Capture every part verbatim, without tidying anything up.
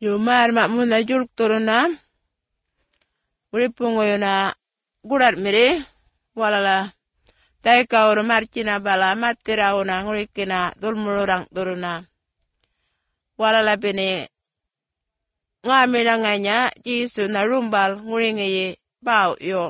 Yumar mak muna julk turuna. Uripungo yuna gurat mire. Walala. Taika uru marchina bala matira una ngurikina dulmururang turuna. Walala bini. Ngamila nganya jisu na rumbal nguringi bau yo.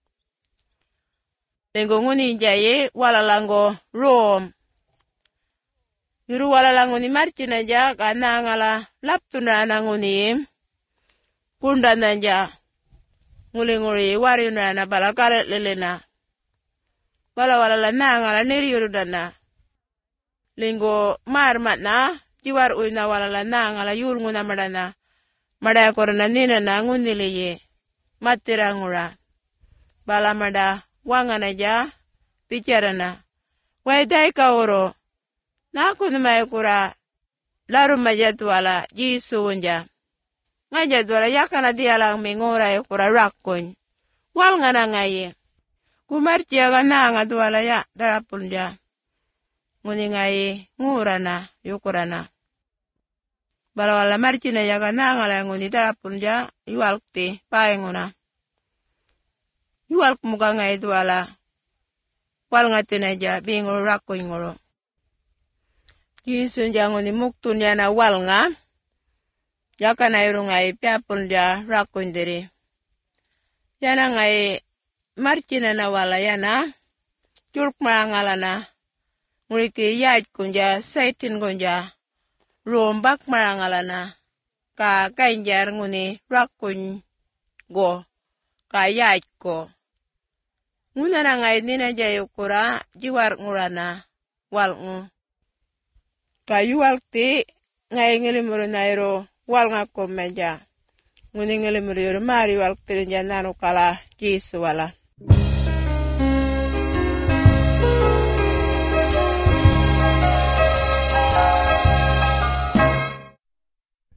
Lengo nguni jaye walalango rom. Yuru walalango ni marchina ja kanangala laptuna na nguni. Kunda nanja. Nguli-nguli wari na balakaret lelena. Wala walala nangala niriyuru dana. Lengo marmat na. Jiwar uina walala nangala yul nguna madana. Madaya korona nina na nguniliye. Matira ngura. Bala mada wangana ja. Bicara na. Waidai ka oro. Naku numay kura. Laru majatwala. Jisu unja. Ngajatwala yakana dialang mingura kura rakun. Wal ngana ngaye. Kumarchi aga nanga twala ya. Darapun ja. Nguni ngaye. Ngura na. Yukura na. Bala wala marchina yaga nangala nguni darapun ja. Yuwalkti. Paenguna. Yuwalk muka ngaye twala. Wal ngatina ja. Bingul rakun nguro. Jisun ja nguni muktun ya na wal nga. Yaka na iru ngaye piapun ja rakun diri. Yana ngaye marchina na wala yana. Julk marangala na. Nguriki yaj kunja. Saitin kunja. Rombak marangala na. Ka kainjar nguni rakun go. Ka yaj ko. Nguna na ngaye nina jayukura. Jiwar ngurana. Wal ngu. Ka yuwal ti. Ngaye ngilimuru na iru. Wal nga ko meja. Nguni ngilimuru yuru mari wal ti rinja nanu kala jisu wala.